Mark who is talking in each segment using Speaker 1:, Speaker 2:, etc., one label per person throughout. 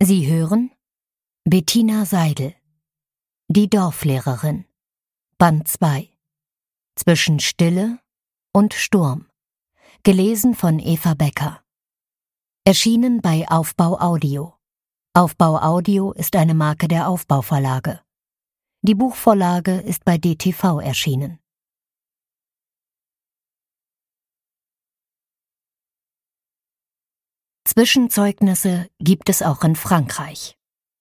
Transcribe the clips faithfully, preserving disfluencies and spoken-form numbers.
Speaker 1: Sie hören Bettina Seidel, Die Dorflehrerin, Band zwei, Zwischen Stille und Sturm, gelesen von Eva Becker. Erschienen bei Aufbau Audio. Aufbau Audio ist eine Marke der Aufbau Verlage. Die Buchvorlage ist bei D T V erschienen. Zwischenzeugnisse gibt es auch in Frankreich.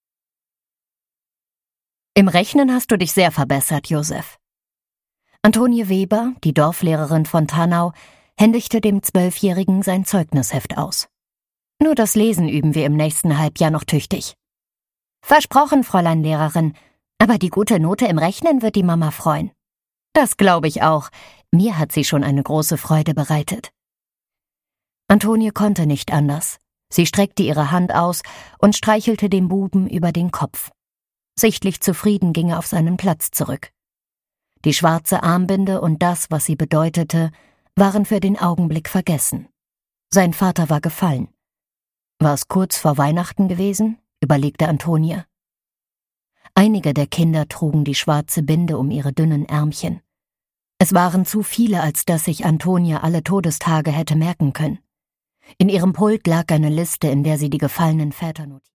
Speaker 1: Im Rechnen hast du dich sehr verbessert, Josef. Antonie Weber, die Dorflehrerin von Tannau, händigte dem Zwölfjährigen sein Zeugnisheft aus. Nur das Lesen üben wir im nächsten Halbjahr noch tüchtig. Versprochen, Fräulein Lehrerin, aber die gute Note im Rechnen wird die Mama freuen. Das glaube ich auch. Mir hat sie schon eine große Freude bereitet. Antonie konnte nicht anders. Sie streckte ihre Hand aus und streichelte dem Buben über den Kopf. Sichtlich zufrieden ging er auf seinen Platz zurück. Die schwarze Armbinde und das, was sie bedeutete, waren für den Augenblick vergessen. Sein Vater war gefallen. War es kurz vor Weihnachten gewesen? Überlegte Antonie. Einige der Kinder trugen die schwarze Binde um ihre dünnen Ärmchen. Es waren zu viele, als dass sich Antonie alle Todestage hätte merken können. In ihrem Pult lag eine Liste, in der sie die gefallenen Väter notierte.